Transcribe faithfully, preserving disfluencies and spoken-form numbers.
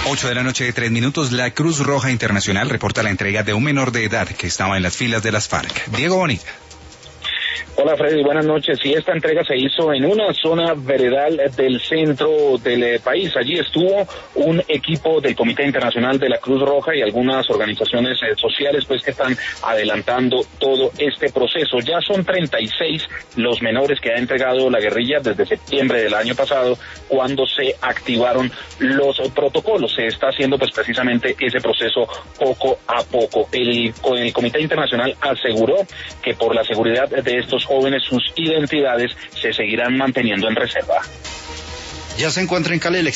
ocho de la noche de tres minutos, la Cruz Roja Internacional reporta la entrega de un menor de edad que estaba en las filas de las FARC. Diego Bonilla. Hola Freddy, buenas noches. Sí, esta entrega se hizo en una zona veredal del centro del país. Allí estuvo un equipo del Comité Internacional de la Cruz Roja y algunas organizaciones eh, sociales pues que están adelantando todo este proceso. Ya son treinta y seis los menores que ha entregado la guerrilla desde septiembre del año pasado, cuando se activaron los protocolos. Se está haciendo pues precisamente ese proceso poco a poco. El, el Comité Internacional aseguró que por la seguridad de estos jóvenes, sus identidades se seguirán manteniendo en reserva. Ya se encuentra en Cali el